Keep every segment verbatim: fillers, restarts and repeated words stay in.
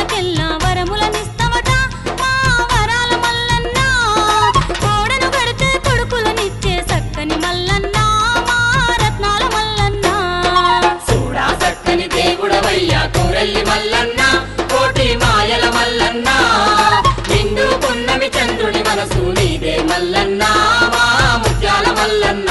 భక్తులకెల్లా వరములనిస్తవట మా వరాల మల్లన్న కోడను కడితే కొడుకులనిచ్చే సక్కని మల్లన్న మా రత్నాల మల్లన్న చూడా సక్కని దేవుడవయ్యా కోరెల్లి మల్లన్న కోటి మాయల మల్లన్న నిండు పున్నమి చంద్రుని మనసు నీదే మల్లన్న మా ముత్యాల మల్లన్న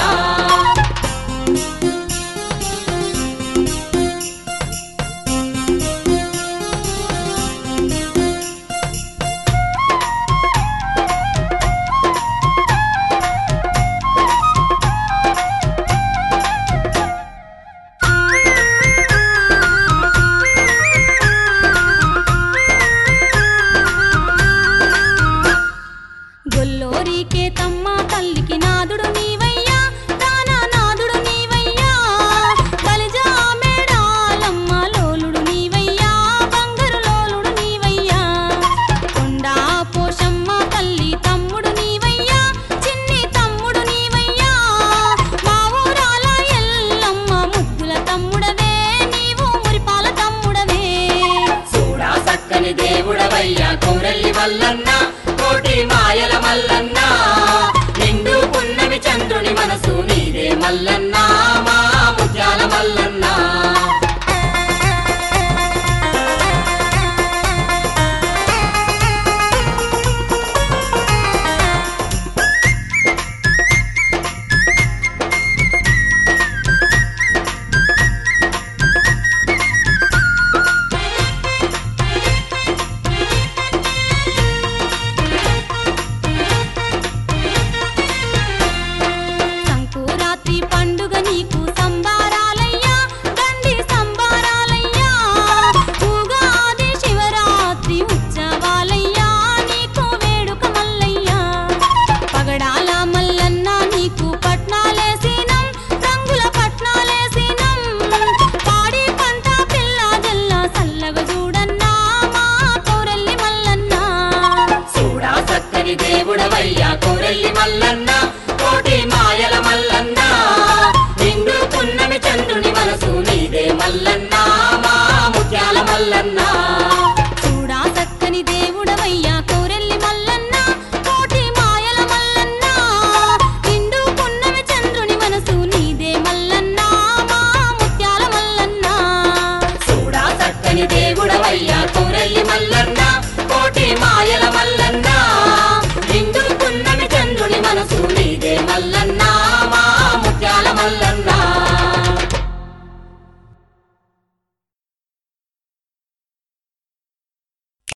గొల్లోరికే తమ్మ తల్లికి నాదుడు నీవయ్యా దానా నాదుడు నీవయ్యా బలిజా మేడాలమ్మ లోలుడు నీవయ్యా బంగారు లోలుడు నీవయ్యా కొండా పోషమ్మ తల్లి తమ్ముడు నీవయ్యా చిన్ని తమ్ముడు నీవయ్యా మా ఊరాల ఎల్లమ్మ ముద్దుల తమ్ముడవే నీవు మురిపాల తమ్ముడవే చూడా సక్కని దేవుడవయ్యా కోరెల్లి మల్లన్న